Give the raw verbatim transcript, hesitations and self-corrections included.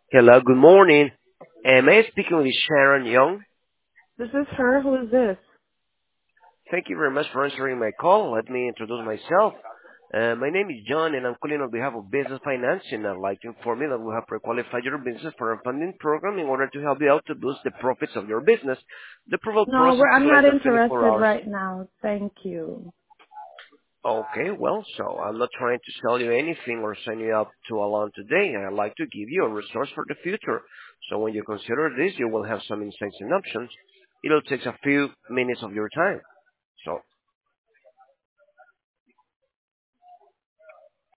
Hello, good morning. Am I speaking with Sharon Young? This is her. Who is this? Thank you very much for answering my call. Let me introduce myself. Uh, my name is John, and I'm calling on behalf of Business Financing. I'd like to inform you that we have pre-qualified your business for a funding program in order to help you out to boost the profits of your business. The approval No, process we're, takes I'm less not than twenty-four interested hours. right now. Thank you. Okay, well, so I'm not trying to sell you anything or sign you up to a loan today. I'd like to give you a resource for the future. So when you consider this, you will have some insights and options. It'll take a few minutes of your time. So